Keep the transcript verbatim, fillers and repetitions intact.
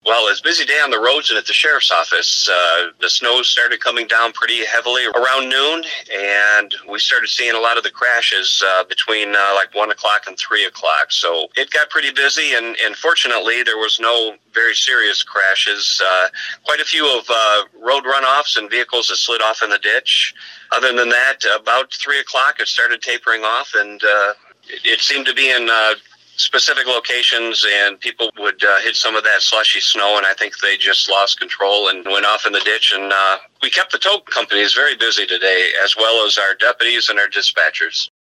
Well, it's a busy day on the roads and at the sheriff's office. Uh, the snow started coming down pretty heavily around noon, and we started seeing a lot of the crashes uh, between uh, like one o'clock and three o'clock. So it got pretty busy, and, and fortunately, there was no very serious crashes. Uh, quite a few of uh, road runoffs and vehicles that slid off in the ditch. Other than that, about three o'clock, it started tapering off, and uh, it, it seemed to be in uh, specific locations, and people would uh, hit some of that slushy snow, and I think they just lost control and went off in the ditch. And uh, we kept the tow companies very busy today, as well as our deputies and our dispatchers.